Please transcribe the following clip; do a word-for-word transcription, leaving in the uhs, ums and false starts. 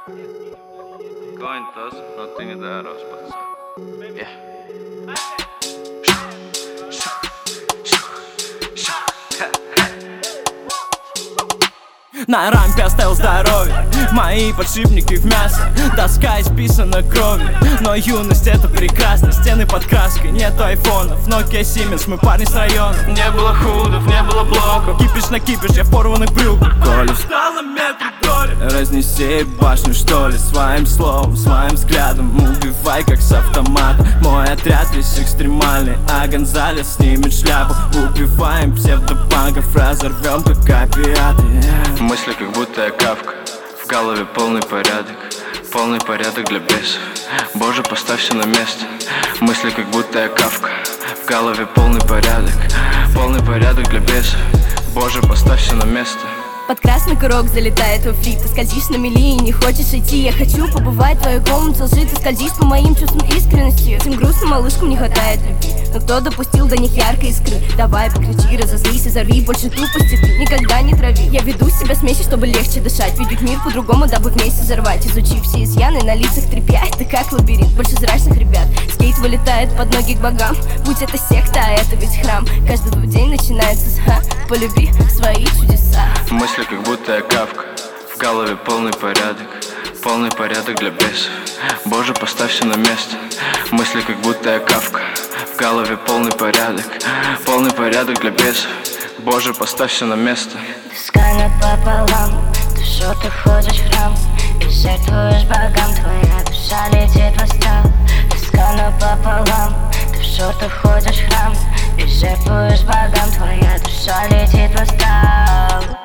Coin toss, no ты не дорос, пацан. Yeah. На рампе оставил здоровье, мои подшипники в мясо. Доска исписана кровью, но юность это прекрасно. Стены под краской, нету айфонов, Nokia Siemens, мы парни с района. Не было худов, не было блоков, кипиш на кипиш, я в порванных брюках. Коля встала метр доли, разнеси башню что ли. Своим словом, своим взглядом убивай как с автомата. Мой отряд весь экстремальный, а Гонзалес снимет шляпу. Убиваем псевдопанков, разорвем как опиаты. Мысли как будто я Кавка, в голове полный порядок, полный порядок для бесов. Боже, поставь все на место. Мысли как будто я Кавка, в голове полный порядок, полный порядок для бесов. Боже, поставь все на место. Под красный курок залетает во флит. Ты скользишь на мели и не хочешь идти. Я хочу побывать в твоей комнате лжи. Ты скользишь по моим чувствам искренности. Этим грустным малышкам не хватает любви, но кто допустил до них яркой искры? Давай покричи, разозлись и взорви. Больше тупости ты никогда не трави. Я веду себя смесью, чтобы легче дышать. Видеть мир по-другому, дабы вместе взорвать. Изучив все изъяны, на лицах трепя. Это как лабиринт больше зрачных ребят. Скейт вылетает под ноги к богам. Будь это секта, а это ведь храм. Каждый твой день начинается с ха. Полюби свои чудеса. Мысли как будто я Кавка, в голове полный порядок, полный порядок для бесов. Боже, поставь все на место. Мысли как будто я Кавка, в голове полный порядок, полный порядок для бесов. Боже, поставь все на место. Доска напополам, ты что ты ходишь в храм и жертвуешь богам, твоя душа летит в астрал. Доска напополам, ты что ты ходишь в храм и жертвуешь богам, твоя душа летит в астрал.